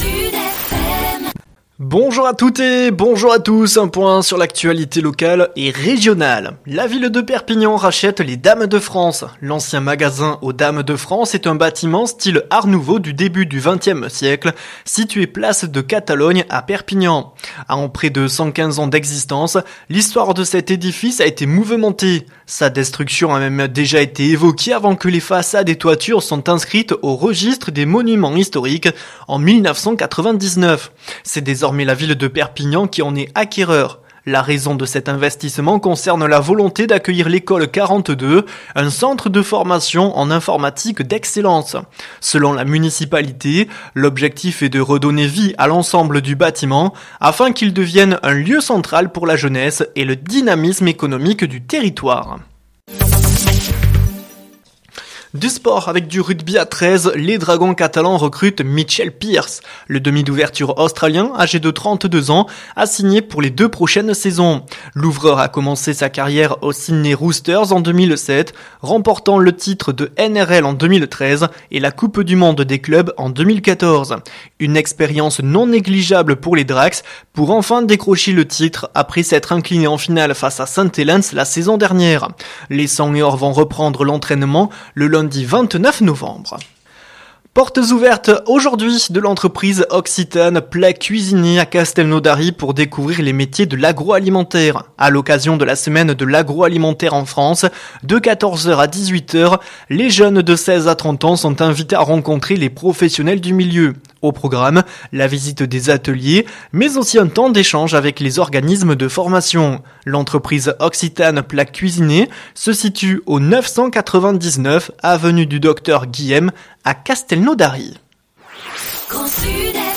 Bonjour à toutes et bonjour à tous, un point sur l'actualité locale et régionale. La ville de Perpignan rachète les Dames de France. L'ancien magasin aux Dames de France est un bâtiment style Art Nouveau du début du XXe siècle, situé place de Catalogne à Perpignan. En près de 115 ans d'existence, l'histoire de cet édifice a été mouvementée. Sa destruction a même déjà été évoquée avant que les façades et toitures sont inscrites au registre des monuments historiques en 1999. C'est désormais la ville de Perpignan qui en est acquéreur. La raison de cet investissement concerne la volonté d'accueillir l'école 42, un centre de formation en informatique d'excellence. Selon la municipalité, l'objectif est de redonner vie à l'ensemble du bâtiment afin qu'il devienne un lieu central pour la jeunesse et le dynamisme économique du territoire. Du sport avec du rugby à 13, les Dragons catalans recrutent Mitchell Pearce. Le demi d'ouverture australien, âgé de 32 ans, a signé pour les 2 prochaines saisons. L'ouvreur a commencé sa carrière aux Sydney Roosters en 2007, remportant le titre de NRL en 2013 et la Coupe du Monde des clubs en 2014. Une expérience non négligeable pour les Dracs pour enfin décrocher le titre après s'être incliné en finale face à St. Helens la saison dernière. Les Sang et Or vont reprendre l'entraînement le lundi 29 novembre. Portes ouvertes aujourd'hui de l'entreprise occitane Plat Cuisiné à Castelnaudary pour découvrir les métiers de l'agroalimentaire. À l'occasion de la semaine de l'agroalimentaire en France, de 14h à 18h, les jeunes de 16 à 30 ans sont invités à rencontrer les professionnels du milieu. Au programme, la visite des ateliers, mais aussi un temps d'échange avec les organismes de formation. L'entreprise occitane Plat Cuisiné se situe au 999 avenue du Docteur Guillem à Castelnaudary.